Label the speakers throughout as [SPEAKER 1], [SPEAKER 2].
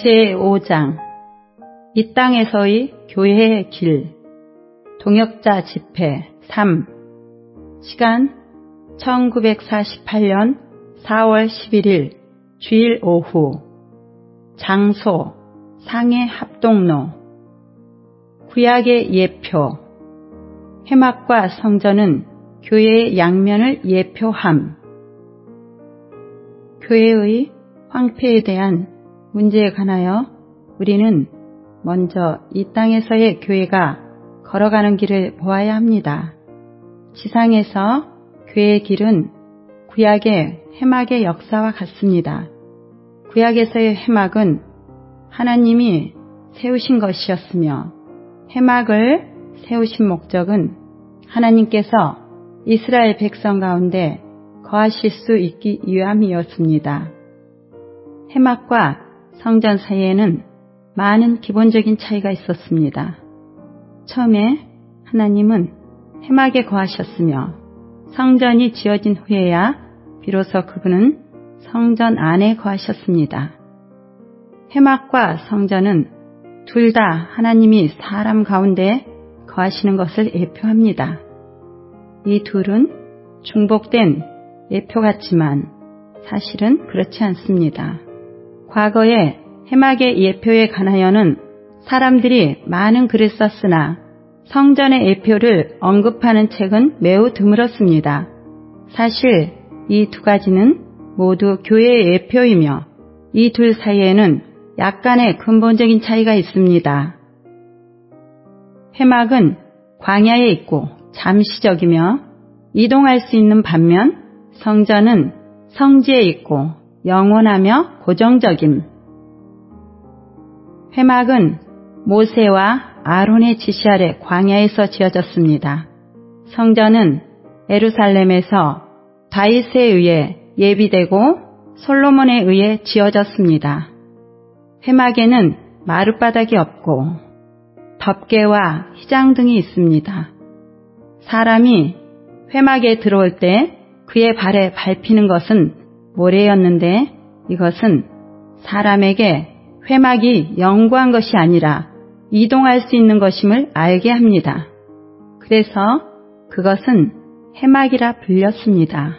[SPEAKER 1] 제5장 이 땅에서의 교회의 길 동역자 집회 3 시간 1948년 4월 11일 주일 오후 장소 상해 합동로 구약의 예표 회막과 성전은 교회의 양면을 예표함. 교회의 황폐에 대한 문제에 관하여 우리는 먼저 이 땅에서의 교회가 걸어가는 길을 보아야 합니다. 지상에서 교회의 길은 구약의 회막의 역사와 같습니다. 구약에서의 회막은 하나님이 세우신 것이었으며 회막을 세우신 목적은 하나님께서 이스라엘 백성 가운데 거하실 수 있기 위함이었습니다. 회막과 성전 사이에는 많은 기본적인 차이가 있었습니다. 처음에 하나님은 회막에 거하셨으며 성전이 지어진 후에야 비로소 그분은 성전 안에 거하셨습니다. 회막과 성전은 둘 다 하나님이 사람 가운데 거하시는 것을 예표합니다. 이 둘은 중복된 예표 같지만 사실은 그렇지 않습니다. 과거에 회막의 예표에 관하여는 사람들이 많은 글을 썼으나 성전의 예표를 언급하는 책은 매우 드물었습니다. 사실 이 두 가지는 모두 교회의 예표이며 이 둘 사이에는 약간의 근본적인 차이가 있습니다. 회막은 광야에 있고 잠시적이며 이동할 수 있는 반면 성전은 성지에 있고 영원하며 고정적임. 회막은 모세와 아론의 지시 아래 광야에서 지어졌습니다. 성전은 예루살렘에서 다윗에 의해 예비되고 솔로몬에 의해 지어졌습니다. 회막에는 마룻바닥이 없고 덮개와 휘장 등이 있습니다. 사람이 회막에 들어올 때 그의 발에 밟히는 것은 모래였는데 이것은 사람에게 회막이 영구한 것이 아니라 이동할 수 있는 것임을 알게 합니다. 그래서 그것은 회막이라 불렸습니다.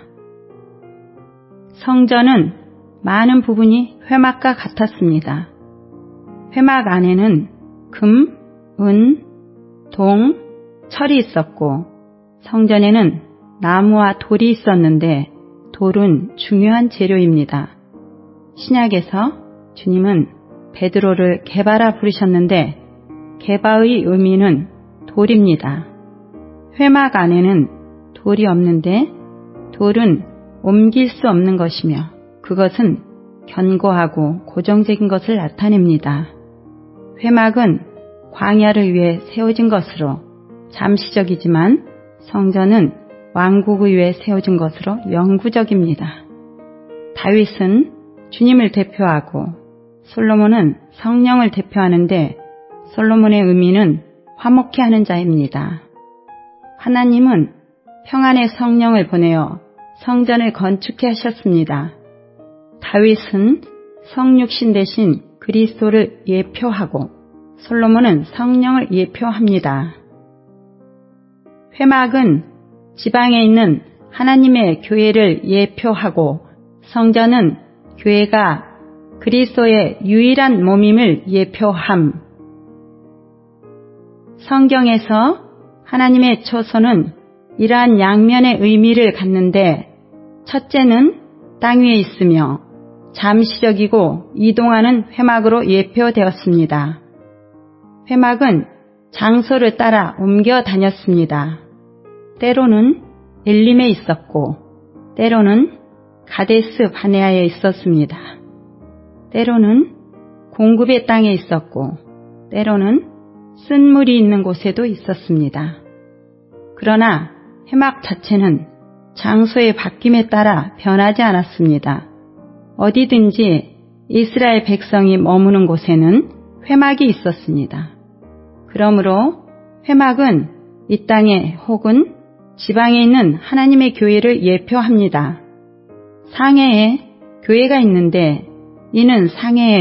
[SPEAKER 1] 성전은 많은 부분이 회막과 같았습니다. 회막 안에는 금, 은, 동, 철이 있었고 성전에는 나무와 돌이 있었는데 돌은 중요한 재료입니다. 신약에서 주님은 베드로를 게바라 부르셨는데 게바의 의미는 돌입니다. 회막 안에는 돌이 없는데 돌은 옮길 수 없는 것이며 그것은 견고하고 고정적인 것을 나타냅니다. 회막은 광야를 위해 세워진 것으로 잠시적이지만 성전은 왕국을 위해 세워진 것으로 영구적입니다. 다윗은 주님을 대표하고 솔로몬은 성령을 대표하는데 솔로몬의 의미는 화목케 하는 자입니다. 하나님은 평안의 성령을 보내어 성전을 건축케 하셨습니다. 다윗은 성육신 대신 그리스도를 예표하고 솔로몬은 성령을 예표합니다. 회막은 지방에 있는 하나님의 교회를 예표하고 성전은 교회가 그리스도의 유일한 몸임을 예표함. 성경에서 하나님의 초소는 이러한 양면의 의미를 갖는데 첫째는 땅 위에 있으며 잠시적이고 이동하는 회막으로 예표되었습니다. 회막은 장소를 따라 옮겨 다녔습니다. 때로는 엘림에 있었고 때로는 가데스 바네아에 있었습니다. 때로는 공급의 땅에 있었고 때로는 쓴물이 있는 곳에도 있었습니다. 그러나 회막 자체는 장소의 바뀜에 따라 변하지 않았습니다. 어디든지 이스라엘 백성이 머무는 곳에는 회막이 있었습니다. 그러므로 회막은 이 땅에 혹은 지방에 있는 하나님의 교회를 예표합니다. 상해에 교회가 있는데 이는 상해에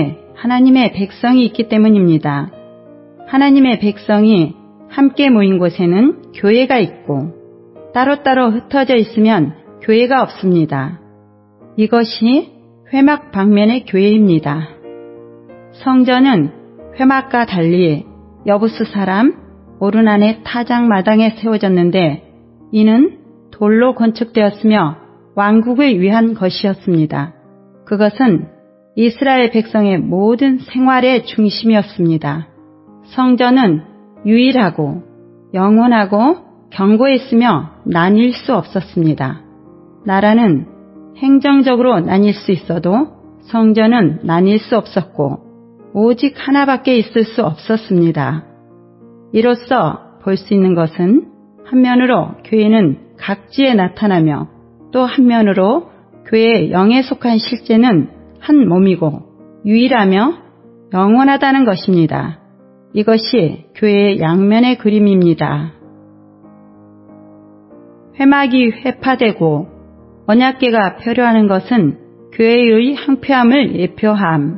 [SPEAKER 1] 하나님의 백성이 있기 때문입니다. 하나님의 백성이 함께 모인 곳에는 교회가 있고 따로따로 흩어져 있으면 교회가 없습니다. 이것이 회막 방면의 교회입니다. 성전은 회막과 달리 여부스 사람 오르난의 타작마당에 세워졌는데 이는 돌로 건축되었으며 왕국을 위한 것이었습니다. 그것은 이스라엘 백성의 모든 생활의 중심이었습니다. 성전은 유일하고 영원하고 견고했으며 나뉠 수 없었습니다. 나라는 행정적으로 나뉠 수 있어도 성전은 나뉠 수 없었고 오직 하나밖에 있을 수 없었습니다. 이로써 볼 수 있는 것은 한면으로 교회는 각지에 나타나며 또 한면으로 교회의 영에 속한 실제는 한 몸이고 유일하며 영원하다는 것입니다. 이것이 교회의 양면의 그림입니다. 회막이 회파되고 언약궤가 표류하는 것은 교회의 항폐함을 예표함.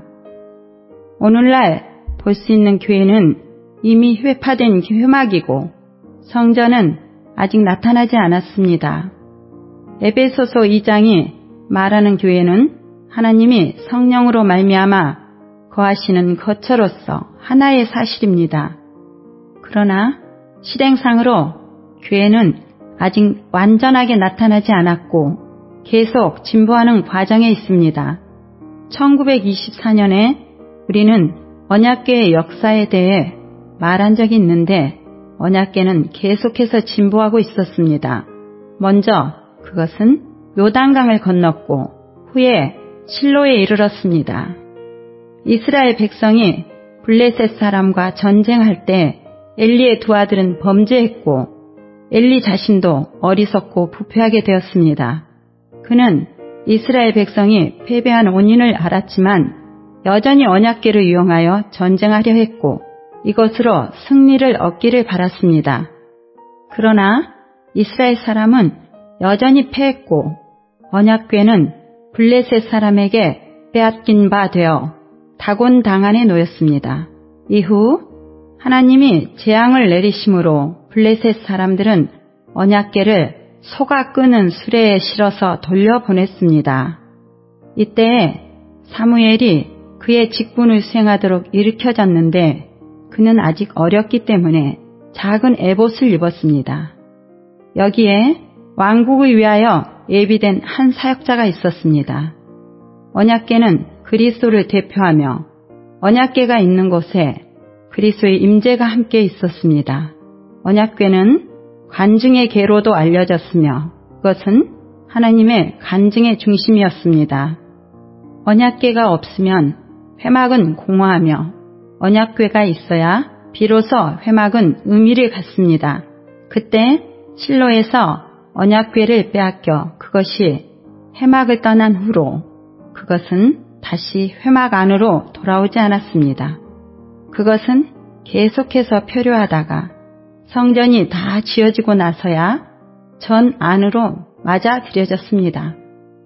[SPEAKER 1] 오늘날 볼 수 있는 교회는 이미 회파된 회막이고 성전은 아직 나타나지 않았습니다. 에베소서 2장이 말하는 교회는 하나님이 성령으로 말미암아 거하시는 거처로서 하나의 사실입니다. 그러나 실행상으로 교회는 아직 완전하게 나타나지 않았고 계속 진보하는 과정에 있습니다. 1924년에 우리는 언약궤의 역사에 대해 말한 적이 있는데 언약궤는 계속해서 진보하고 있었습니다. 먼저 그것은 요단강을 건넜고 후에 실로에 이르렀습니다. 이스라엘 백성이 블레셋 사람과 전쟁할 때 엘리의 두 아들은 범죄했고 엘리 자신도 어리석고 부패하게 되었습니다. 그는 이스라엘 백성이 패배한 원인을 알았지만 여전히 언약궤를 이용하여 전쟁하려 했고 이것으로 승리를 얻기를 바랐습니다. 그러나 이스라엘 사람은 여전히 패했고 언약궤는 블레셋 사람에게 빼앗긴 바 되어 다곤 당안에 놓였습니다. 이후 하나님이 재앙을 내리심으로 블레셋 사람들은 언약궤를 소가 끄는 수레에 실어서 돌려보냈습니다. 이때 사무엘이 그의 직분을 수행하도록 일으켜졌는데 그는 아직 어렸기 때문에 작은 에봇을 입었습니다. 여기에 왕국을 위하여 예비된 한 사역자가 있었습니다. 언약궤는 그리스도를 대표하며 언약궤가 있는 곳에 그리스도의 임재가 함께 있었습니다. 언약궤는 간증의 궤로도 알려졌으며 그것은 하나님의 간증의 중심이었습니다. 언약궤가 없으면 회막은 공허하며 언약궤가 있어야 비로소 회막은 의미를 갖습니다. 그때 실로에서 언약궤를 빼앗겨 그것이 회막을 떠난 후로 그것은 다시 회막 안으로 돌아오지 않았습니다. 그것은 계속해서 표류하다가 성전이 다 지어지고 나서야 전 안으로 맞아들여졌습니다.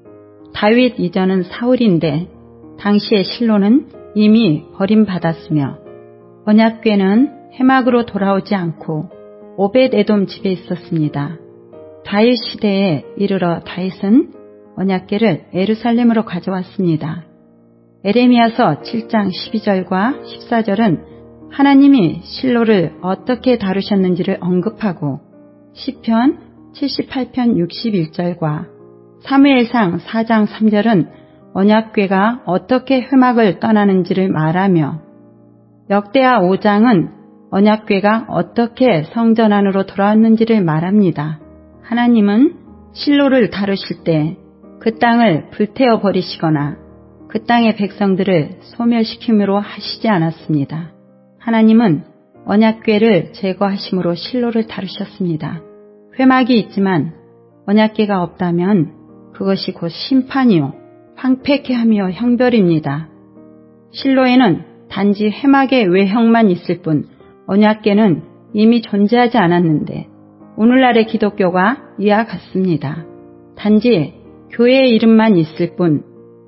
[SPEAKER 1] 다윗 이전은 사울인데 당시의 실로는 이미 버림받았으며 언약궤는 회막으로 돌아오지 않고 오벳에돔 집에 있었습니다. 다윗 시대에 이르러 다윗은 언약궤를 예루살렘으로 가져왔습니다. 에레미야서 7장 12절과 14절은 하나님이 실로를 어떻게 다루셨는지를 언급하고 시편 78편 61절과 사무엘상 4장 3절은 언약궤가 어떻게 회막을 떠나는지를 말하며 역대하 5장은 언약궤가 어떻게 성전 안으로 돌아왔는지를 말합니다. 하나님은 실로를 다루실 때 그 땅을 불태워 버리시거나 그 땅의 백성들을 소멸시킴으로 하시지 않았습니다. 하나님은 언약궤를 제거하심으로 실로를 다루셨습니다. 회막이 있지만 언약궤가 없다면 그것이 곧 심판이요 황폐케 하며 형벌입니다. 실로에는 단지 회막의 외형만 있을 뿐 언약궤는 이미 존재하지 않았는데 오늘날의 기독교가 이와 같습니다. 단지 교회의 이름만 있을 뿐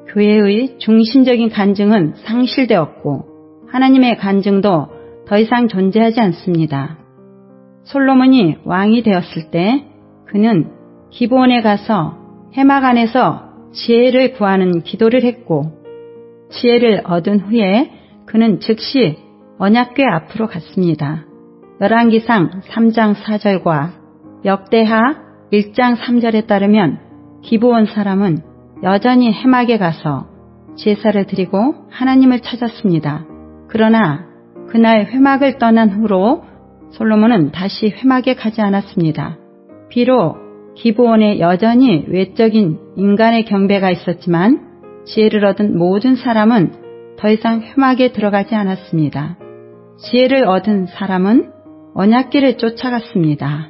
[SPEAKER 1] 교회의 중심적인 간증은 상실되었고 하나님의 간증도 더 이상 존재하지 않습니다. 솔로몬이 왕이 되었을 때 그는 기브온에 가서 해막 안에서 지혜를 구하는 기도를 했고 지혜를 얻은 후에 그는 즉시 언약궤 앞으로 갔습니다. 열왕기상 3장 4절과 역대하 1장 3절에 따르면 기브온 사람은 여전히 해막에 가서 제사를 드리고 하나님을 찾았습니다. 그러나 그날 회막을 떠난 후로 솔로몬은 다시 회막에 가지 않았습니다. 비록 기브온에 여전히 외적인 인간의 경배가 있었지만 지혜를 얻은 모든 사람은 더 이상 회막에 들어가지 않았습니다. 지혜를 얻은 사람은 언약궤를 쫓아갔습니다.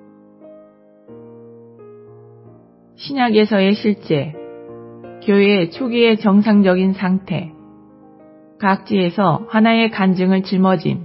[SPEAKER 2] 신약에서의 실제, 교회의 초기의 정상적인 상태, 각지에서 하나의 간증을 짊어짐.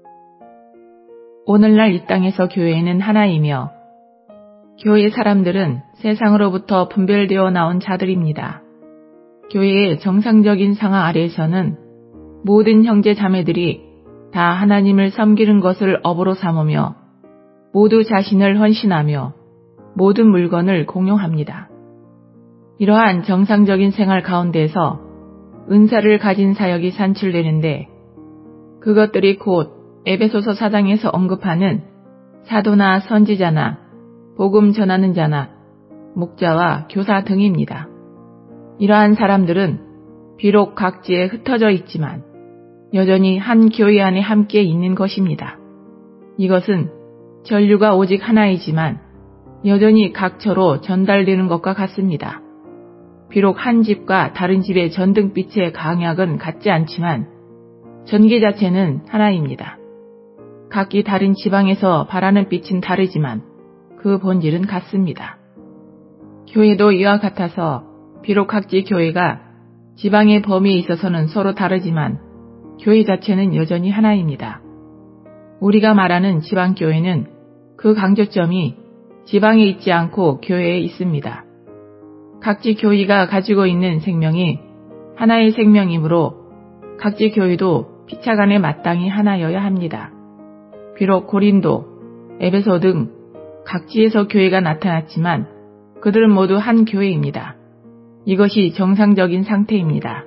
[SPEAKER 2] 오늘날 이 땅에서 교회는 하나이며 교회 사람들은 세상으로부터 분별되어 나온 자들입니다. 교회의 정상적인 상황 아래에서는 모든 형제 자매들이 다 하나님을 섬기는 것을 업으로 삼으며 모두 자신을 헌신하며 모든 물건을 공용합니다. 이러한 정상적인 생활 가운데서 은사를 가진 사역이 산출되는데 그것들이 곧 에베소서 4장에서 언급하는 사도나 선지자나 복음 전하는 자나 목자와 교사 등입니다. 이러한 사람들은 비록 각지에 흩어져 있지만 여전히 한 교회 안에 함께 있는 것입니다. 이것은 전류가 오직 하나이지만 여전히 각처로 전달되는 것과 같습니다. 비록 한 집과 다른 집의 전등빛의 강약은 같지 않지만 전기 자체는 하나입니다. 각기 다른 지방에서 발하는 빛은 다르지만 그 본질은 같습니다. 교회도 이와 같아서 비록 각지 교회가 지방의 범위에 있어서는 서로 다르지만 교회 자체는 여전히 하나입니다. 우리가 말하는 지방교회는 그 강조점이 지방에 있지 않고 교회에 있습니다. 각지 교회가 가지고 있는 생명이 하나의 생명이므로 각지 교회도 피차간에 마땅히 하나여야 합니다. 비록 고린도, 에베소 등 각지에서 교회가 나타났지만 그들은 모두 한 교회입니다. 이것이 정상적인 상태입니다.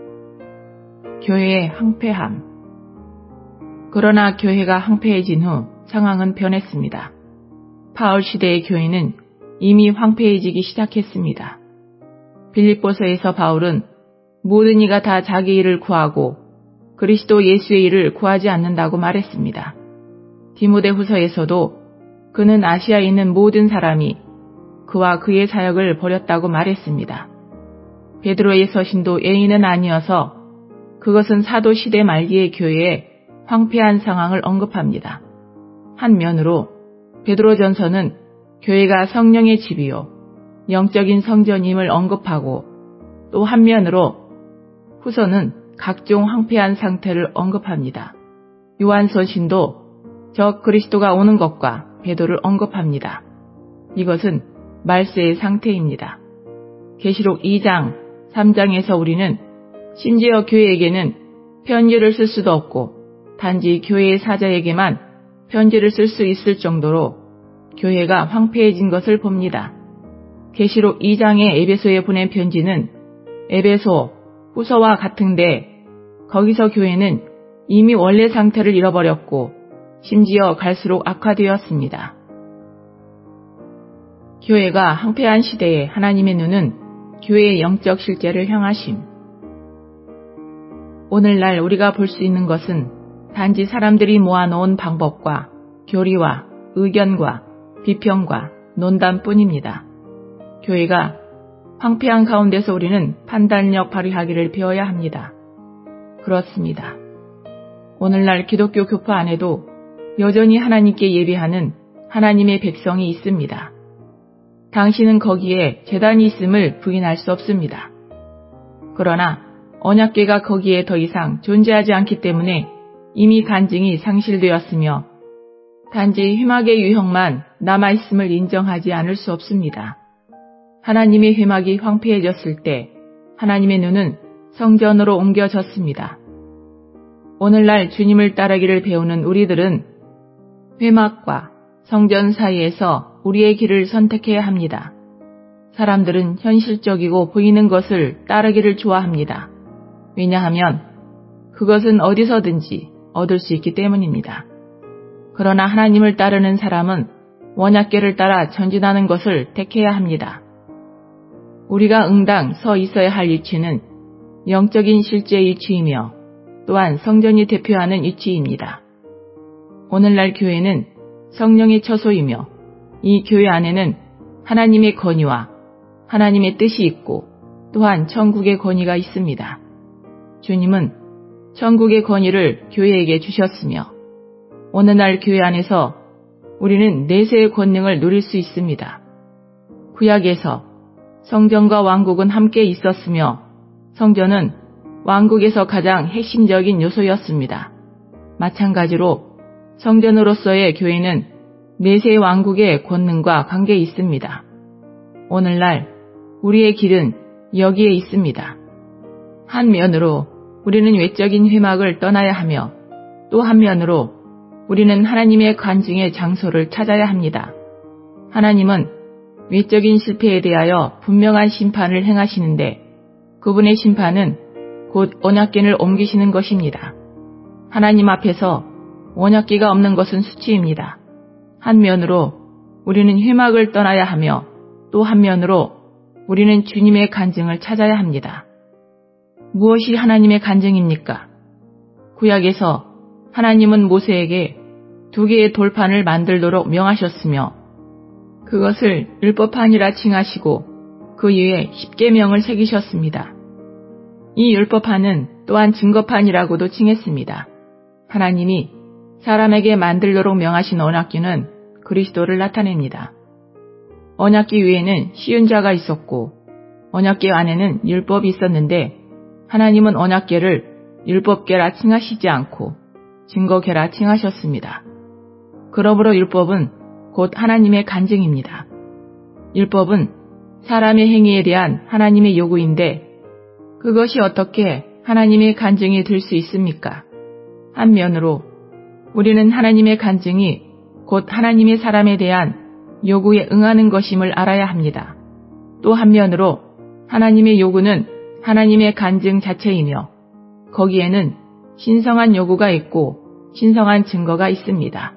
[SPEAKER 2] 교회의 황폐함. 그러나 교회가 황폐해진 후 상황은 변했습니다. 바울 시대의 교회는 이미 황폐해지기 시작했습니다. 빌립보서에서 바울은 모든 이가 다 자기 일을 구하고 그리스도 예수의 일을 구하지 않는다고 말했습니다. 디모데후서에서도 그는 아시아에 있는 모든 사람이 그와 그의 사역을 버렸다고 말했습니다. 베드로의 서신도 예의는 아니어서 그것은 사도 시대 말기의 교회의 황폐한 상황을 언급합니다. 한면으로 베드로전서는 교회가 성령의 집이요 영적인 성전임을 언급하고 또 한면으로 후서는 각종 황폐한 상태를 언급합니다. 요한서신도 저 그리스도가 오는 것과 베드로를 언급합니다. 이것은 말세의 상태입니다. 계시록 2장, 3장에서 우리는 심지어 교회에게는 편지를 쓸 수도 없고 단지 교회의 사자에게만 편지를 쓸 수 있을 정도로 교회가 황폐해진 것을 봅니다. 계시록 2장의 에베소에 보낸 편지는 에베소, 후서와 같은데 거기서 교회는 이미 원래 상태를 잃어버렸고 심지어 갈수록 악화되었습니다. 교회가 황폐한 시대에 하나님의 눈은 교회의 영적 실제를 향하심. 오늘날 우리가 볼 수 있는 것은 단지 사람들이 모아놓은 방법과 교리와 의견과 비평과 논단뿐입니다. 교회가 황폐한 가운데서 우리는 판단력 발휘하기를 배워야 합니다. 그렇습니다. 오늘날 기독교 교파 안에도 여전히 하나님께 예배하는 하나님의 백성이 있습니다. 당신은 거기에 제단이 있음을 부인할 수 없습니다. 그러나 언약궤가 거기에 더 이상 존재하지 않기 때문에 이미 간증이 상실되었으며 단지 회막의 유형만 남아있음을 인정하지 않을 수 없습니다. 하나님의 회막이 황폐해졌을 때 하나님의 눈은 성전으로 옮겨졌습니다. 오늘날 주님을 따르기를 배우는 우리들은 회막과 성전 사이에서 우리의 길을 선택해야 합니다. 사람들은 현실적이고 보이는 것을 따르기를 좋아합니다. 왜냐하면 그것은 어디서든지 얻을 수 있기 때문입니다. 그러나 하나님을 따르는 사람은 원약궤를 따라 전진하는 것을 택해야 합니다. 우리가 응당 서 있어야 할 위치는 영적인 실제의 위치이며 또한 성전이 대표하는 위치입니다. 오늘날 교회는 성령의 처소이며 이 교회 안에는 하나님의 권위와 하나님의 뜻이 있고 또한 천국의 권위가 있습니다. 주님은 천국의 권위를 교회에게 주셨으며 오늘날 교회 안에서 우리는 내세의 권능을 누릴 수 있습니다. 구약에서 성전과 왕국은 함께 있었으며 성전은 왕국에서 가장 핵심적인 요소였습니다. 마찬가지로 성전으로서의 교회는 내세의 왕국의 권능과 관계에 있습니다. 오늘날 우리의 길은 여기에 있습니다. 한면으로 우리는 외적인 회막을 떠나야 하며 또 한면으로 우리는 하나님의 관중의 장소를 찾아야 합니다. 하나님은 외적인 실패에 대하여 분명한 심판을 행하시는데 그분의 심판은 곧 언약궤를 옮기시는 것입니다. 하나님 앞에서 언약궤가 없는 것은 수치입니다. 한면으로 우리는 회막을 떠나야 하며 또 한면으로 우리는 주님의 간증을 찾아야 합니다. 무엇이 하나님의 간증입니까? 구약에서 하나님은 모세에게 2개의 돌판을 만들도록 명하셨으며 그것을 율법판이라 칭하시고 그 위에 10계명을 새기셨습니다. 이 율법판은 또한 증거판이라고도 칭했습니다. 하나님이 사람에게 만들도록 명하신 언약궤는 그리스도를 나타냅니다. 언약궤 위에는 시은자가 있었고 언약궤 안에는 율법이 있었는데 하나님은 언약궤를 율법궤라 칭하시지 않고 증거궤라 칭하셨습니다. 그러므로 율법은 곧 하나님의 간증입니다. 율법은 사람의 행위에 대한 하나님의 요구인데 그것이 어떻게 하나님의 간증이 될 수 있습니까? 한면으로 우리는 하나님의 간증이 곧 하나님의 사람에 대한 요구에 응하는 것임을 알아야 합니다. 또 한면으로 하나님의 요구는 하나님의 간증 자체이며 거기에는 신성한 요구가 있고 신성한 증거가 있습니다.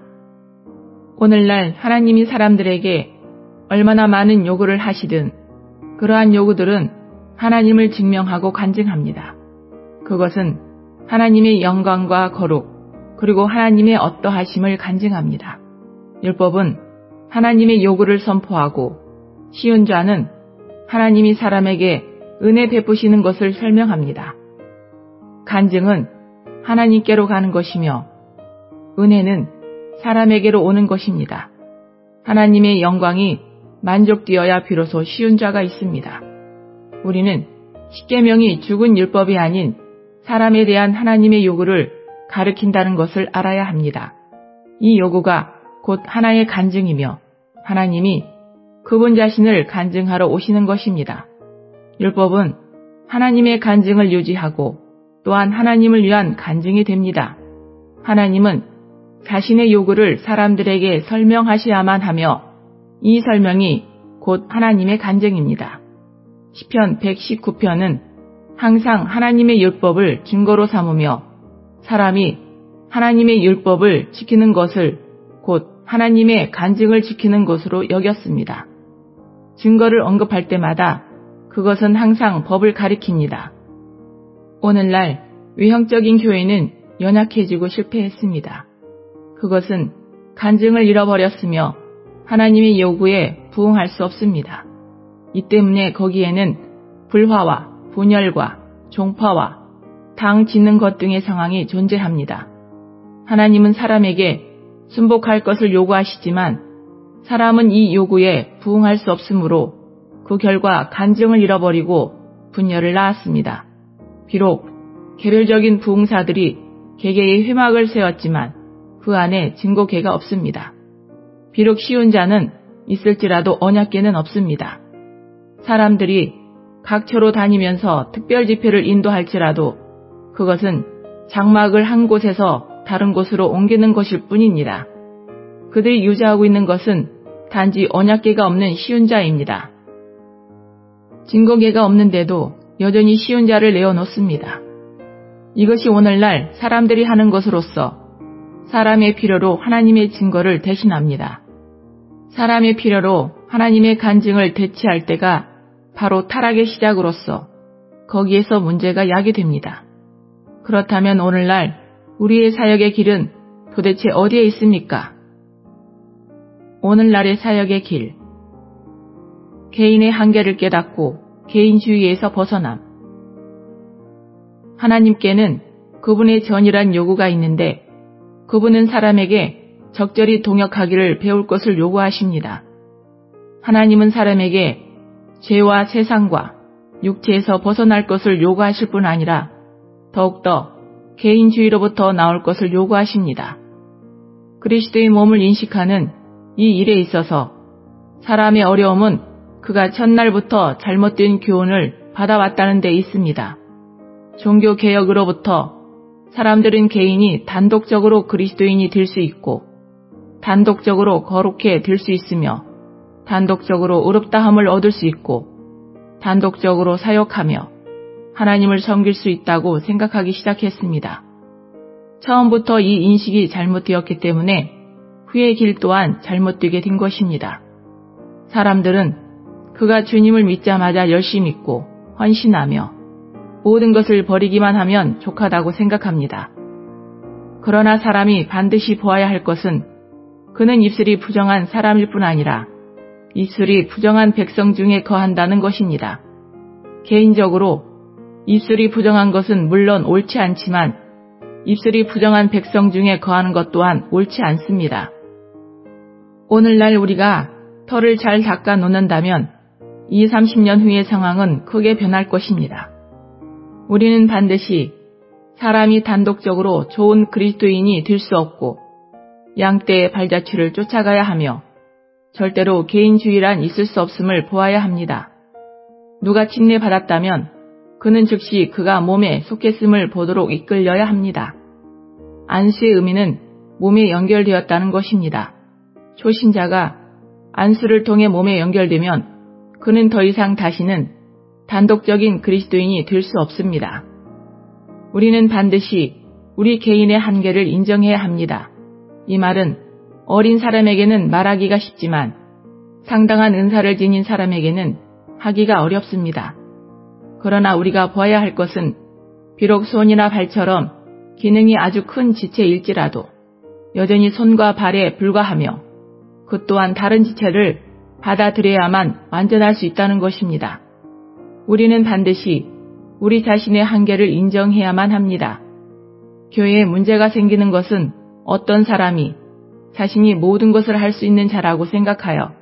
[SPEAKER 2] 오늘날 하나님이 사람들에게 얼마나 많은 요구를 하시든 그러한 요구들은 하나님을 증명하고 간증합니다. 그것은 하나님의 영광과 거룩 그리고 하나님의 어떠하심을 간증합니다. 율법은 하나님의 요구를 선포하고 시은자는 하나님이 사람에게 은혜 베푸시는 것을 설명합니다. 간증은 하나님께로 가는 것이며 은혜는 사람에게로 오는 것입니다. 하나님의 영광이 만족되어야 비로소 시은자가 있습니다. 우리는 10계명이 죽은 율법이 아닌 사람에 대한 하나님의 요구를 가리킨다는 것을 알아야 합니다. 이 요구가 곧 하나의 간증이며 하나님이 그분 자신을 간증하러 오시는 것입니다. 율법은 하나님의 간증을 유지하고 또한 하나님을 위한 간증이 됩니다. 하나님은 자신의 요구를 사람들에게 설명하셔야만 하며 이 설명이 곧 하나님의 간증입니다. 시편 119편은 항상 하나님의 율법을 증거로 삼으며 사람이 하나님의 율법을 지키는 것을 곧 하나님의 간증을 지키는 것으로 여겼습니다. 증거를 언급할 때마다 그것은 항상 법을 가리킵니다. 오늘날 외형적인 교회는 연약해지고 실패했습니다. 그것은 간증을 잃어버렸으며 하나님의 요구에 부응할 수 없습니다. 이 때문에 거기에는 불화와 분열과 종파와 당 짓는 것 등의 상황이 존재합니다. 하나님은 사람에게 순복할 것을 요구하시지만 사람은 이 요구에 부응할 수 없으므로 그 결과 간증을 잃어버리고 분열을 낳았습니다. 비록 개별적인 부흥사들이 개개의 회막을 세웠지만 그 안에 증거궤가 없습니다. 비록 시은자는 있을지라도 언약궤는 없습니다. 사람들이 각처로 다니면서 특별 집회를 인도할지라도 그것은 장막을 한 곳에서 다른 곳으로 옮기는 것일 뿐입니다. 그들이 유지하고 있는 것은 단지 언약궤가 없는 시운자입니다. 증거궤가 없는데도 여전히 시운자를 내어놓습니다. 이것이 오늘날 사람들이 하는 것으로서 사람의 필요로 하나님의 증거를 대신합니다. 사람의 필요로 하나님의 간증을 대체할 때가 바로 타락의 시작으로서 거기에서 문제가 야기됩니다. 그렇다면 오늘날 우리의 사역의 길은 도대체 어디에 있습니까? 오늘날의 사역의 길. 개인의 한계를 깨닫고 개인주의에서 벗어남. 하나님께는 그분의 전이란 요구가 있는데 그분은 사람에게 적절히 동역하기를 배울 것을 요구하십니다. 하나님은 사람에게 죄와 세상과 육체에서 벗어날 것을 요구하실 뿐 아니라 더욱더 개인주의로부터 나올 것을 요구하십니다. 그리스도의 몸을 인식하는 이 일에 있어서 사람의 어려움은 그가 첫날부터 잘못된 교훈을 받아왔다는 데 있습니다. 종교개혁으로부터 사람들은 개인이 단독적으로 그리스도인이 될 수 있고 단독적으로 거룩해 될 수 있으며 단독적으로 의롭다함을 얻을 수 있고 단독적으로 사역하며 하나님을 섬길 수 있다고 생각하기 시작했습니다. 처음부터 이 인식이 잘못되었기 때문에 후의 길 또한 잘못되게 된 것입니다. 사람들은 그가 주님을 믿자마자 열심히 믿고 헌신하며 모든 것을 버리기만 하면 족하다고 생각합니다. 그러나 사람이 반드시 보아야 할 것은 그는 입술이 부정한 사람일 뿐 아니라 입술이 부정한 백성 중에 거한다는 것입니다. 개인적으로 입술이 부정한 것은 물론 옳지 않지만 입술이 부정한 백성 중에 거하는 것 또한 옳지 않습니다. 오늘날 우리가 털을 잘 닦아 놓는다면 20, 30년 후의 상황은 크게 변할 것입니다. 우리는 반드시 사람이 단독적으로 좋은 그리스도인이 될 수 없고 양떼의 발자취를 쫓아가야 하며 절대로 개인주의란 있을 수 없음을 보아야 합니다. 누가 침례받았다면 그는 즉시 그가 몸에 속했음을 보도록 이끌려야 합니다. 안수의 의미는 몸에 연결되었다는 것입니다. 초신자가 안수를 통해 몸에 연결되면 그는 더 이상 다시는 단독적인 그리스도인이 될 수 없습니다. 우리는 반드시 우리 개인의 한계를 인정해야 합니다. 이 말은 어린 사람에게는 말하기가 쉽지만 상당한 은사를 지닌 사람에게는 하기가 어렵습니다. 그러나 우리가 보아야 할 것은 비록 손이나 발처럼 기능이 아주 큰 지체일지라도 여전히 손과 발에 불과하며 그 또한 다른 지체를 받아들여야만 완전할 수 있다는 것입니다. 우리는 반드시 우리 자신의 한계를 인정해야만 합니다. 교회에 문제가 생기는 것은 어떤 사람이 자신이 모든 것을 할 수 있는 자라고 생각하여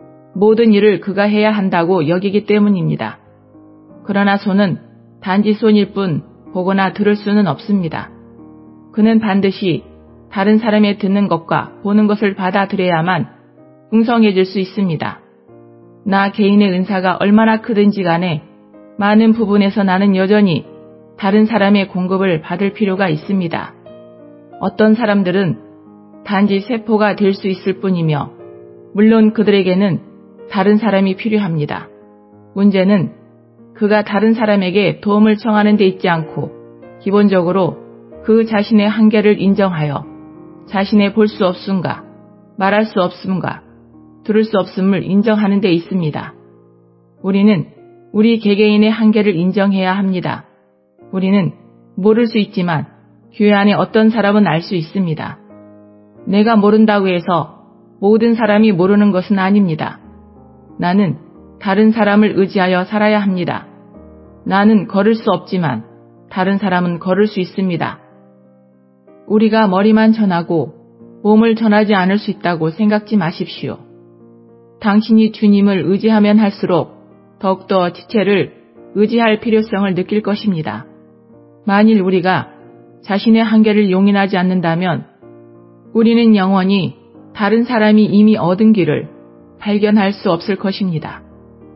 [SPEAKER 2] 모든 일을 그가 해야 한다고 여기기 때문입니다. 그러나 손은 단지 손일 뿐 보거나 들을 수는 없습니다. 그는 반드시 다른 사람의 듣는 것과 보는 것을 받아들여야만 풍성해질 수 있습니다. 나 개인의 은사가 얼마나 크든지 간에 많은 부분에서 나는 여전히 다른 사람의 공급을 받을 필요가 있습니다. 어떤 사람들은 단지 세포가 될 수 있을 뿐이며 물론 그들에게는 다른 사람이 필요합니다. 문제는 그가 다른 사람에게 도움을 청하는 데 있지 않고 기본적으로 그 자신의 한계를 인정하여 자신의 볼 수 없음과 말할 수 없음과 들을 수 없음을 인정하는 데 있습니다. 우리는 우리 개개인의 한계를 인정해야 합니다. 우리는 모를 수 있지만 교회 안에 어떤 사람은 알 수 있습니다. 내가 모른다고 해서 모든 사람이 모르는 것은 아닙니다. 나는 다른 사람을 의지하여 살아야 합니다. 나는 걸을 수 없지만 다른 사람은 걸을 수 있습니다. 우리가 머리만 전하고 몸을 전하지 않을 수 있다고 생각지 마십시오. 당신이 주님을 의지하면 할수록 더욱더 지체를 의지할 필요성을 느낄 것입니다. 만일 우리가 자신의 한계를 용인하지 않는다면 우리는 영원히 다른 사람이 이미 얻은 길을 발견할 수 없을 것입니다.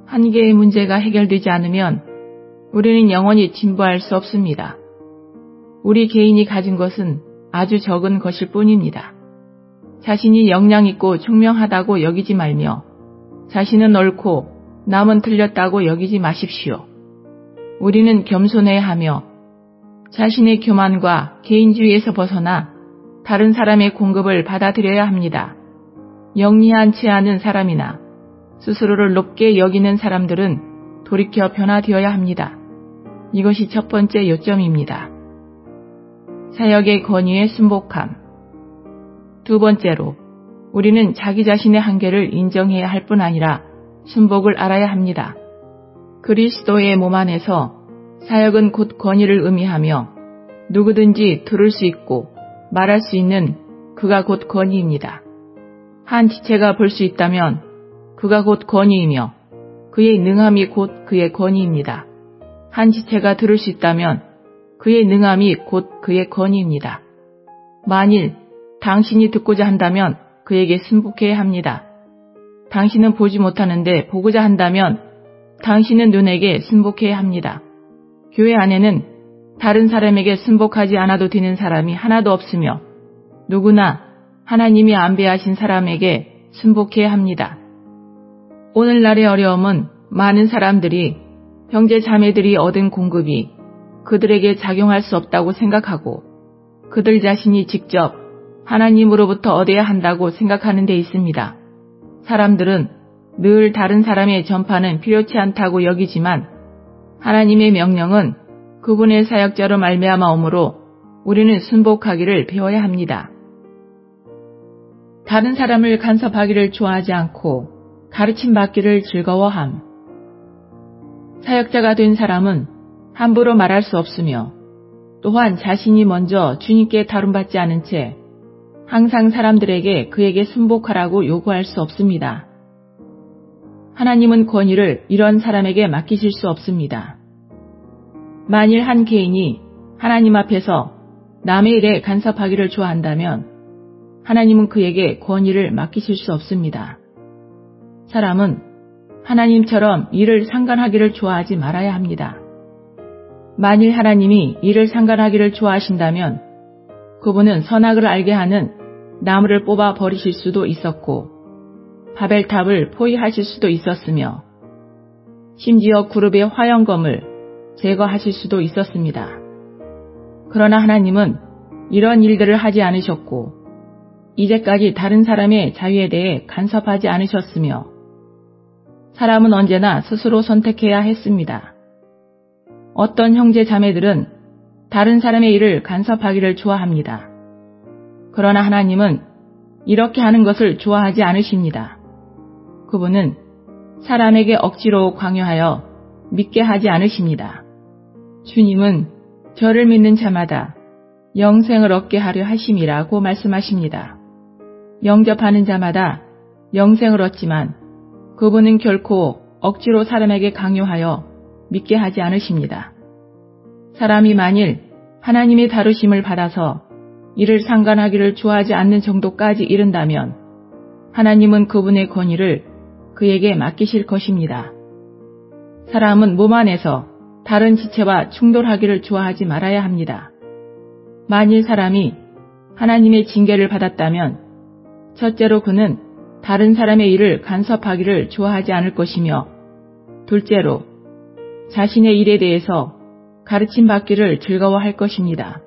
[SPEAKER 2] 한 개의 문제가 해결되지 않으면 우리는 영원히 진보할 수 없습니다. 우리 개인이 가진 것은 아주 적은 것일 뿐입니다. 자신이 역량 있고 총명하다고 여기지 말며 자신은 옳고 남은 틀렸다고 여기지 마십시오. 우리는 겸손해야 하며 자신의 교만과 개인주의에서 벗어나 다른 사람의 공급을 받아들여야 합니다. 영리하지 않은 사람이나 스스로를 높게 여기는 사람들은 돌이켜 변화되어야 합니다. 이것이 첫 번째 요점입니다. 사역의 권위에 순복함. 두 번째로, 우리는 자기 자신의 한계를 인정해야 할 뿐 아니라 순복을 알아야 합니다. 그리스도의 몸 안에서 사역은 곧 권위를 의미하며 누구든지 들을 수 있고 말할 수 있는 그가 곧 권위입니다. 한 지체가 볼 수 있다면 그가 곧 권위이며 그의 능함이 곧 그의 권위입니다. 한 지체가 들을 수 있다면 그의 능함이 곧 그의 권위입니다. 만일 당신이 듣고자 한다면 그에게 순복해야 합니다. 당신은 보지 못하는데 보고자 한다면 당신은 눈에게 순복해야 합니다. 교회 안에는 다른 사람에게 순복하지 않아도 되는 사람이 하나도 없으며 누구나 하나님이 안배하신 사람에게 순복해야 합니다. 오늘날의 어려움은 많은 사람들이 형제 자매들이 얻은 공급이 그들에게 작용할 수 없다고 생각하고 그들 자신이 직접 하나님으로부터 얻어야 한다고 생각하는 데 있습니다. 사람들은 늘 다른 사람의 전파는 필요치 않다고 여기지만 하나님의 명령은 그분의 사역자로 말미암아오므로 우리는 순복하기를 배워야 합니다. 다른 사람을 간섭하기를 좋아하지 않고 가르침 받기를 즐거워함. 사역자가 된 사람은 함부로 말할 수 없으며 또한 자신이 먼저 주님께 다름받지 않은 채 항상 사람들에게 그에게 순복하라고 요구할 수 없습니다. 하나님은 권위를 이런 사람에게 맡기실 수 없습니다. 만일 한 개인이 하나님 앞에서 남의 일에 간섭하기를 좋아한다면 하나님은 그에게 권위를 맡기실 수 없습니다. 사람은 하나님처럼 일을 상관하기를 좋아하지 말아야 합니다. 만일 하나님이 일을 상관하기를 좋아하신다면 그분은 선악을 알게 하는 나무를 뽑아 버리실 수도 있었고 바벨탑을 포위하실 수도 있었으며 심지어 그룹의 화영검을 제거하실 수도 있었습니다. 그러나 하나님은 이런 일들을 하지 않으셨고 이제까지 다른 사람의 자유에 대해 간섭하지 않으셨으며 사람은 언제나 스스로 선택해야 했습니다. 어떤 형제 자매들은 다른 사람의 일을 간섭하기를 좋아합니다. 그러나 하나님은 이렇게 하는 것을 좋아하지 않으십니다. 그분은 사람에게 억지로 강요하여 믿게 하지 않으십니다. 주님은 저를 믿는 자마다 영생을 얻게 하려 하심이라고 말씀하십니다. 영접하는 자마다 영생을 얻지만 그분은 결코 억지로 사람에게 강요하여 믿게 하지 않으십니다. 사람이 만일 하나님의 다루심을 받아서 이를 상관하기를 좋아하지 않는 정도까지 이른다면 하나님은 그분의 권위를 그에게 맡기실 것입니다. 사람은 몸 안에서 다른 지체와 충돌하기를 좋아하지 말아야 합니다. 만일 사람이 하나님의 징계를 받았다면 첫째로 그는 다른 사람의 일을 간섭하기를 좋아하지 않을 것이며 둘째로 자신의 일에 대해서 가르침 받기를 즐거워할 것입니다.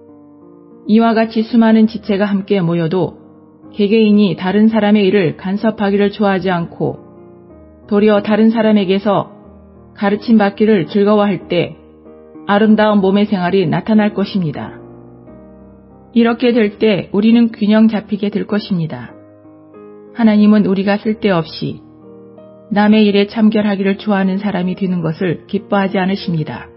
[SPEAKER 2] 이와 같이 수많은 지체가 함께 모여도 개개인이 다른 사람의 일을 간섭하기를 좋아하지 않고 도리어 다른 사람에게서 가르침 받기를 즐거워할 때 아름다운 몸의 생활이 나타날 것입니다. 이렇게 될 때 우리는 균형 잡히게 될 것입니다. 하나님은 우리가 쓸데없이 남의 일에 참견하기를 좋아하는 사람이 되는 것을 기뻐하지 않으십니다.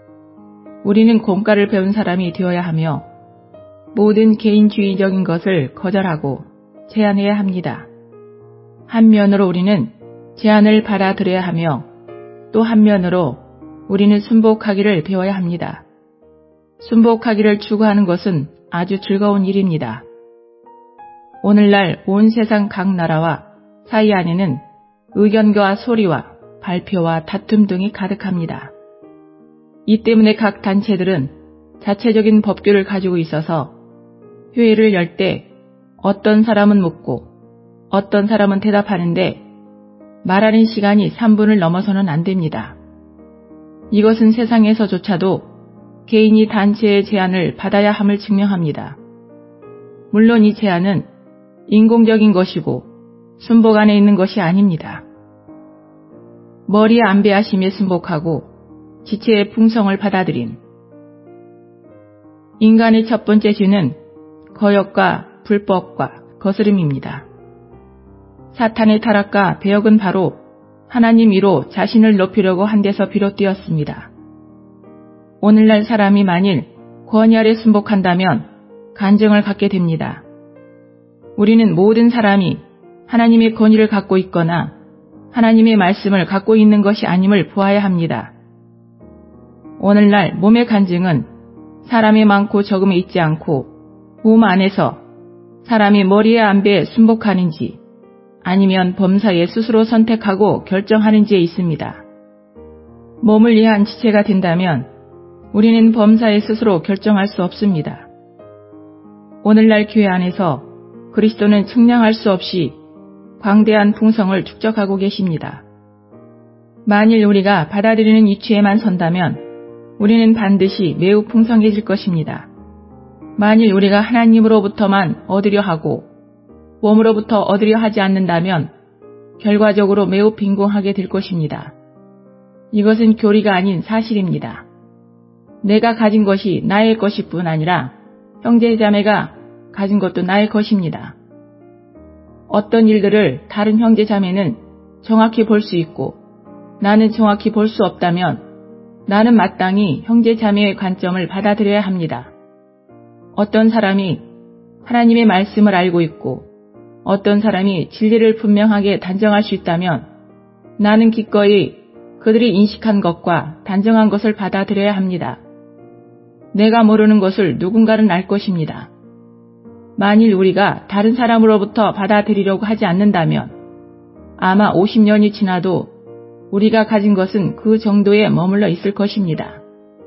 [SPEAKER 2] 우리는 공과를 배운 사람이 되어야 하며 모든 개인주의적인 것을 거절하고 제안해야 합니다. 한면으로 우리는 제안을 받아들여야 하며 또 한면으로 우리는 순복하기를 배워야 합니다. 순복하기를 추구하는 것은 아주 즐거운 일입니다. 오늘날 온 세상 각 나라와 사이 안에는 의견과 소리와 발표와 다툼 등이 가득합니다. 이 때문에 각 단체들은 자체적인 법규를 가지고 있어서 회의를 열 때 어떤 사람은 묻고 어떤 사람은 대답하는데 말하는 시간이 3분을 넘어서는 안 됩니다. 이것은 세상에서조차도 개인이 단체의 제안을 받아야 함을 증명합니다. 물론 이 제안은 인공적인 것이고 순복 안에 있는 것이 아닙니다. 머리에 안배하심에 순복하고 지체의 풍성을 받아들임. 인간의 첫 번째 죄는 거역과 불법과 거스름입니다. 사탄의 타락과 배역은 바로 하나님 위로 자신을 높이려고 한 데서 비롯되었습니다. 오늘날 사람이 만일 권위 아래 순복한다면 간증을 갖게 됩니다. 우리는 모든 사람이 하나님의 권위를 갖고 있거나 하나님의 말씀을 갖고 있는 것이 아님을 보아야 합니다. 오늘날 몸의 간증은 사람의 많고 적음에 있지 않고 몸 안에서 사람이 머리에 안배에 순복하는지 아니면 범사에 스스로 선택하고 결정하는지에 있습니다. 몸을 위한 지체가 된다면 우리는 범사에 스스로 결정할 수 없습니다. 오늘날 교회 안에서 그리스도는 측량할 수 없이 광대한 풍성을 축적하고 계십니다. 만일 우리가 받아들이는 이치에만 선다면 우리는 반드시 매우 풍성해질 것입니다. 만일 우리가 하나님으로부터만 얻으려 하고 몸으로부터 얻으려 하지 않는다면 결과적으로 매우 빈곤하게 될 것입니다. 이것은 교리가 아닌 사실입니다. 내가 가진 것이 나의 것일 뿐 아니라 형제자매가 가진 것도 나의 것입니다. 어떤 일들을 다른 형제자매는 정확히 볼 수 있고 나는 정확히 볼 수 없다면 나는 마땅히 형제자매의 관점을 받아들여야 합니다. 어떤 사람이 하나님의 말씀을 알고 있고 어떤 사람이 진리를 분명하게 단정할 수 있다면 나는 기꺼이 그들이 인식한 것과 단정한 것을 받아들여야 합니다. 내가 모르는 것을 누군가는 알 것입니다. 만일 우리가 다른 사람으로부터 받아들이려고 하지 않는다면 아마 50년이 지나도 우리가 가진 것은 그 정도에 머물러 있을 것입니다.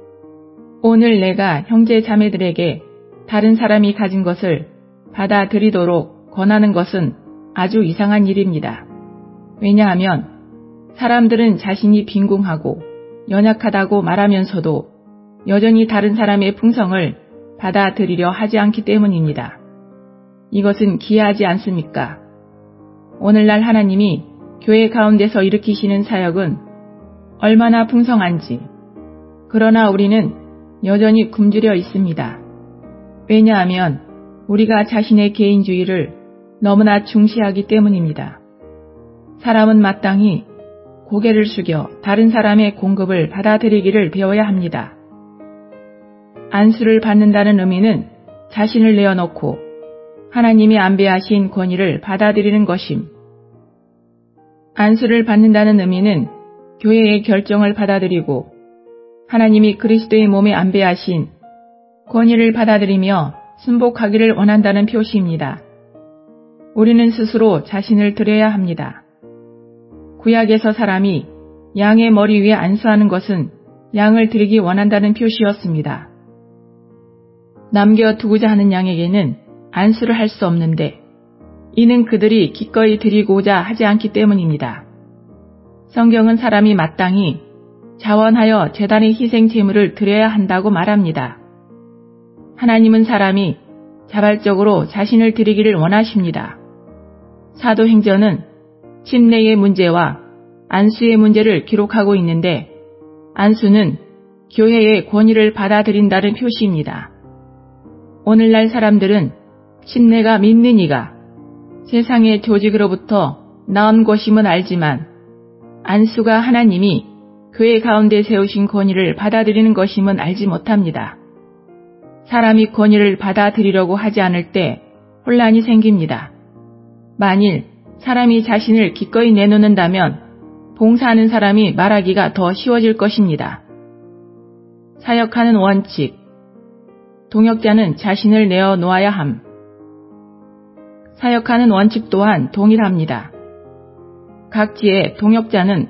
[SPEAKER 2] 오늘 내가 형제 자매들에게 다른 사람이 가진 것을 받아들이도록 권하는 것은 아주 이상한 일입니다. 왜냐하면 사람들은 자신이 빈궁하고 연약하다고 말하면서도 여전히 다른 사람의 풍성을 받아들이려 하지 않기 때문입니다. 이것은 기이하지 않습니까? 오늘날 하나님이 교회 가운데서 일으키시는 사역은 얼마나 풍성한지, 그러나 우리는 여전히 굶주려 있습니다. 왜냐하면 우리가 자신의 개인주의를 너무나 중시하기 때문입니다. 사람은 마땅히 고개를 숙여 다른 사람의 공급을 받아들이기를 배워야 합니다. 안수를 받는다는 의미는 자신을 내어놓고 하나님이 안배하신 권위를 받아들이는 것임. 안수를 받는다는 의미는 교회의 결정을 받아들이고 하나님이 그리스도의 몸에 안배하신 권위를 받아들이며 순복하기를 원한다는 표시입니다. 우리는 스스로 자신을 드려야 합니다. 구약에서 사람이 양의 머리 위에 안수하는 것은 양을 드리기 원한다는 표시였습니다. 남겨두고자 하는 양에게는 안수를 할 수 없는데 이는 그들이 기꺼이 드리고자 하지 않기 때문입니다. 성경은 사람이 마땅히 자원하여 제단의 희생 제물을 드려야 한다고 말합니다. 하나님은 사람이 자발적으로 자신을 드리기를 원하십니다. 사도행전은 침례의 문제와 안수의 문제를 기록하고 있는데 안수는 교회의 권위를 받아들인다는 표시입니다. 오늘날 사람들은 침례가 믿는 이가 세상의 조직으로부터 나온 것임은 알지만 안수가 하나님이 교회 가운데 세우신 권위를 받아들이는 것임은 알지 못합니다. 사람이 권위를 받아들이려고 하지 않을 때 혼란이 생깁니다. 만일 사람이 자신을 기꺼이 내놓는다면 봉사하는 사람이 말하기가 더 쉬워질 것입니다. 사역하는 원칙. 동역자는 자신을 내어놓아야 함. 사역하는 원칙 또한 동일합니다. 각지의 동역자는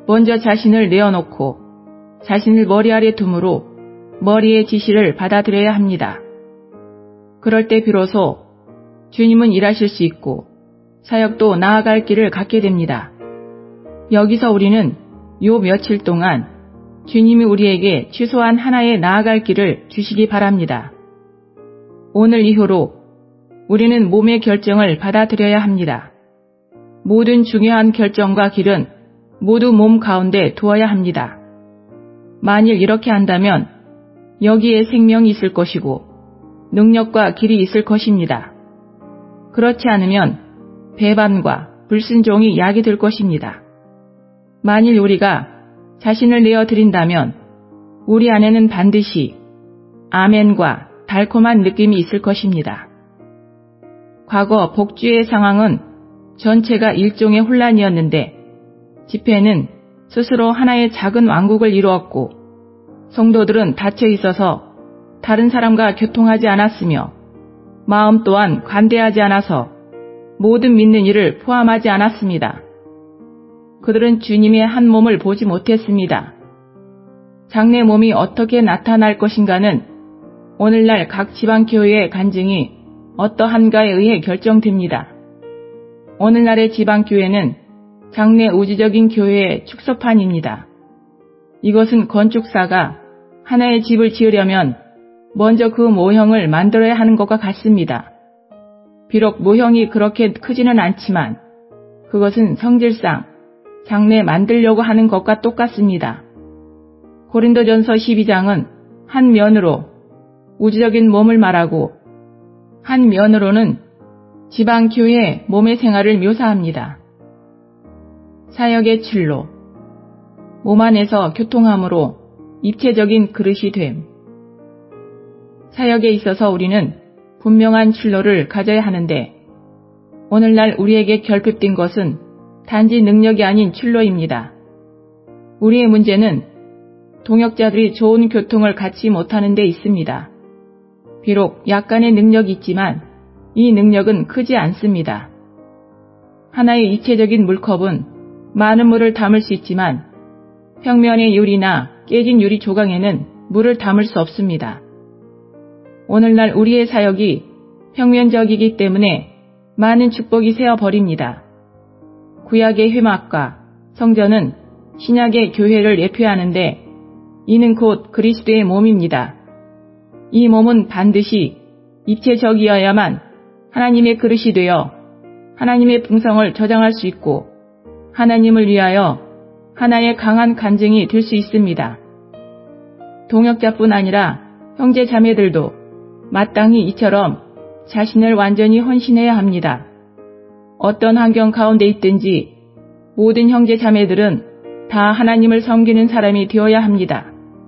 [SPEAKER 2] 먼저 자신을 내어놓고 자신을 머리 아래 둠으로 머리의 지시를 받아들여야 합니다. 그럴 때 비로소 주님은 일하실 수 있고 사역도 나아갈 길을 갖게 됩니다. 여기서 우리는 요 며칠 동안 주님이 우리에게 최소한 하나의 나아갈 길을 주시기 바랍니다. 오늘 이후로 우리는 몸의 결정을 받아들여야 합니다. 모든 중요한 결정과 길은 모두 몸 가운데 두어야 합니다. 만일 이렇게 한다면 여기에 생명이 있을 것이고 능력과 길이 있을 것입니다. 그렇지 않으면 배반과 불순종이 약이 될 것입니다. 만일 우리가 자신을 내어드린다면 우리 안에는 반드시 아멘과 달콤한 느낌이 있을 것입니다. 과거 복주의 상황은 전체가 일종의 혼란이었는데 집회는 스스로 하나의 작은 왕국을 이루었고 성도들은 닫혀 있어서 다른 사람과 교통하지 않았으며 마음 또한 관대하지 않아서 모든 믿는 이를 포함하지 않았습니다. 그들은 주님의 한 몸을 보지 못했습니다. 장래 몸이 어떻게 나타날 것인가는 오늘날 각 지방교회의 간증이 어떠한가에 의해 결정됩니다. 오늘날의 지방교회는 장래 우주적인 교회의 축소판입니다. 이것은 건축사가 하나의 집을 지으려면 먼저 그 모형을 만들어야 하는 것과 같습니다. 비록 모형이 그렇게 크지는 않지만 그것은 성질상 장래 만들려고 하는 것과 똑같습니다. 고린도전서 12장은 한 면으로 우주적인 몸을 말하고 한 면으로는 지방교회의 몸의 생활을 묘사합니다. 사역의 출로, 몸 안에서 교통함으로 입체적인 그릇이 됨. 사역에 있어서 우리는 분명한 출로를 가져야 하는데 오늘날 우리에게 결핍된 것은 단지 능력이 아닌 출로입니다. 우리의 문제는 동역자들이 좋은 교통을 갖지 못하는 데 있습니다. 비록 약간의 능력이 있지만 이 능력은 크지 않습니다. 하나의 입체적인 물컵은 많은 물을 담을 수 있지만 평면의 유리나 깨진 유리 조각에는 물을 담을 수 없습니다. 오늘날 우리의 사역이 평면적이기 때문에 많은 축복이 새어버립니다. 구약의 회막과 성전은 신약의 교회를 예표하는데 이는 곧 그리스도의 몸입니다. 이 몸은 반드시 입체적이어야만 하나님의 그릇이 되어 하나님의 풍성을 저장할 수 있고 하나님을 위하여 하나의 강한 간증이 될 수 있습니다. 동역자뿐 아니라 형제 자매들도 마땅히 이처럼 자신을 완전히 헌신해야 합니다. 어떤 환경 가운데 있든지 모든 형제 자매들은 다 하나님을 섬기는 사람이 되어야 합니다.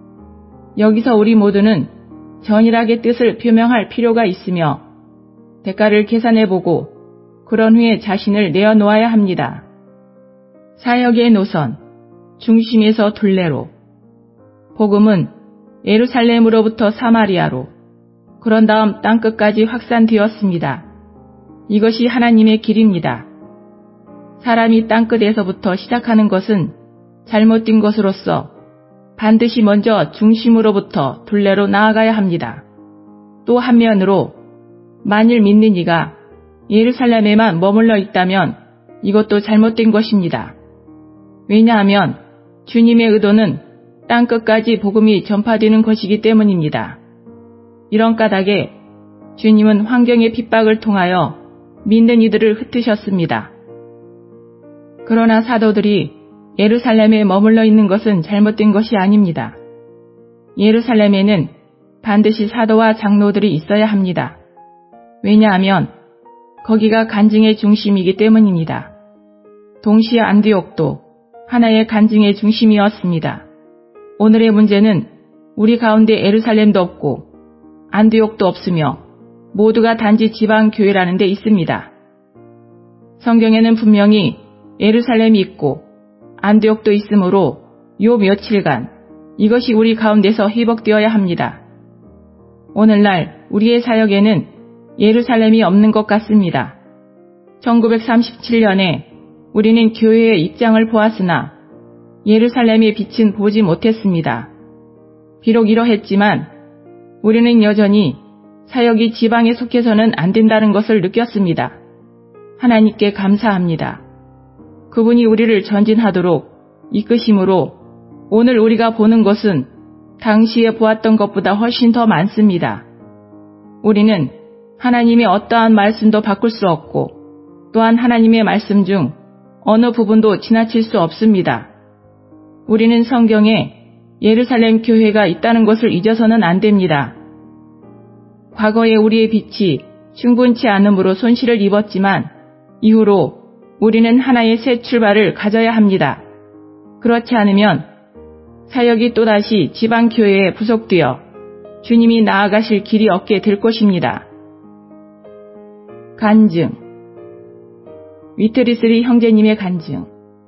[SPEAKER 2] 여기서 우리 모두는 전일하게 뜻을 표명할 필요가 있으며 대가를 계산해보고 그런 후에 자신을 내어놓아야 합니다. 사역의 노선, 중심에서 둘레로. 복음은 예루살렘으로부터 사마리아로, 그런 다음 땅끝까지 확산되었습니다. 이것이 하나님의 길입니다. 사람이 땅끝에서부터 시작하는 것은 잘못된 것으로서 반드시 먼저 중심으로부터 둘레로 나아가야 합니다. 또 한면으로 만일 믿는 이가 예루살렘에만 머물러 있다면 이것도 잘못된 것입니다. 왜냐하면 주님의 의도는 땅끝까지 복음이 전파되는 것이기 때문입니다. 이런 까닭에 주님은 환경의 핍박을 통하여 믿는 이들을 흩으셨습니다. 그러나 사도들이 예루살렘에 머물러 있는 것은 잘못된 것이 아닙니다. 예루살렘에는 반드시 사도와 장로들이 있어야 합니다. 왜냐하면 거기가 간증의 중심이기 때문입니다. 동시에 안디옥도 하나의 간증의 중심이었습니다. 오늘의 문제는 우리 가운데 예루살렘도 없고 안디옥도 없으며 모두가 단지 지방교회라는 데 있습니다. 성경에는 분명히 예루살렘이 있고 안디옥도 있으므로 요 며칠간 이것이 우리 가운데서 회복되어야 합니다. 오늘날 우리의 사역에는 예루살렘이 없는 것 같습니다. 1937년에 우리는 교회의 입장을 보았으나 예루살렘의 빛은 보지 못했습니다. 비록 이러했지만 우리는 여전히 사역이 지방에 속해서는 안 된다는 것을 느꼈습니다. 하나님께 감사합니다. 그분이 우리를 전진하도록 이끄심으로 오늘 우리가 보는 것은 당시에 보았던 것보다 훨씬 더 많습니다. 우리는 하나님의 어떠한 말씀도 바꿀 수 없고 또한 하나님의 말씀 중 어느 부분도 지나칠 수 없습니다. 우리는 성경에 예루살렘 교회가 있다는 것을 잊어서는 안 됩니다. 과거에 우리의 빛이 충분치 않음으로 손실을 입었지만 이후로 우리는 하나의 새 출발을 가져야 합니다. 그렇지 않으면 사역이 또다시 지방교회에 부속되어 주님이 나아가실 길이 없게 될 것입니다. 간증. 위트리스리 형제님의 간증.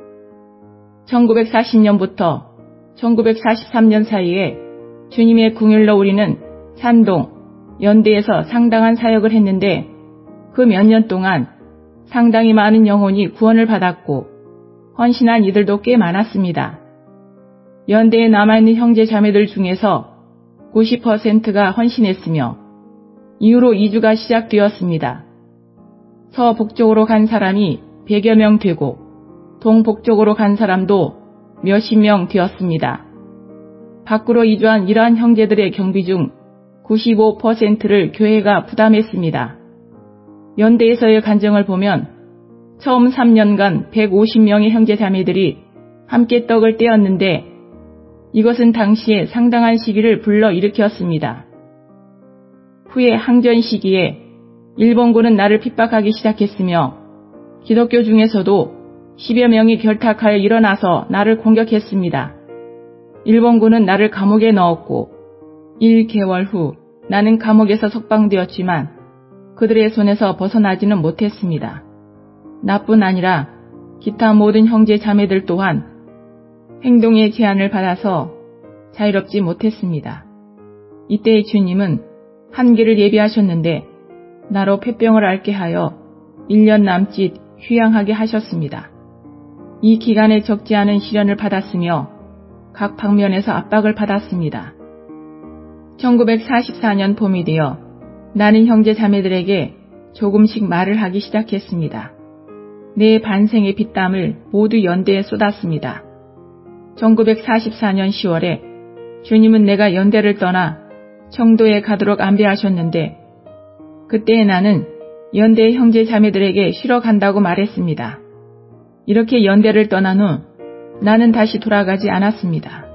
[SPEAKER 2] 1940년부터 1943년 사이에 주님의 궁율로 우리는 산동, 연대에서 상당한 사역을 했는데 그 몇 년 동안 상당히 많은 영혼이 구원을 받았고 헌신한 이들도 꽤 많았습니다. 연대에 남아있는 형제 자매들 중에서 90%가 헌신했으며 이후로 이주가 시작되었습니다. 서북쪽으로 간 사람이 100여 명 되고 동북쪽으로 간 사람도 몇십 명 되었습니다. 밖으로 이주한 이러한 형제들의 경비 중 95%를 교회가 부담했습니다. 연대에서의 간증을 보면 처음 3년간 150명의 형제 자매들이 함께 떡을 떼었는데 이것은 당시에 상당한 시기를 불러일으켰습니다. 후에 항전 시기에 일본군은 나를 핍박하기 시작했으며 기독교 중에서도 10여 명이 결탁하여 일어나서 나를 공격했습니다. 일본군은 나를 감옥에 넣었고 1개월 후 나는 감옥에서 석방되었지만 그들의 손에서 벗어나지는 못했습니다. 나뿐 아니라 기타 모든 형제 자매들 또한 행동의 제한을 받아서 자유롭지 못했습니다. 이때 주님은 한계를 예비하셨는데 나로 폐병을 앓게 하여 1년 남짓 휴양하게 하셨습니다. 이 기간에 적지 않은 시련을 받았으며 각 방면에서 압박을 받았습니다. 1944년 봄이 되어 나는 형제 자매들에게 조금씩 말을 하기 시작했습니다. 내 반생의 핏땀을 모두 연대에 쏟았습니다. 1944년 10월에 주님은 내가 연대를 떠나 청도에 가도록 안배하셨는데 그때 나는 연대 형제 자매들에게 쉬러 간다고 말했습니다. 이렇게 연대를 떠난 후 나는 다시 돌아가지 않았습니다.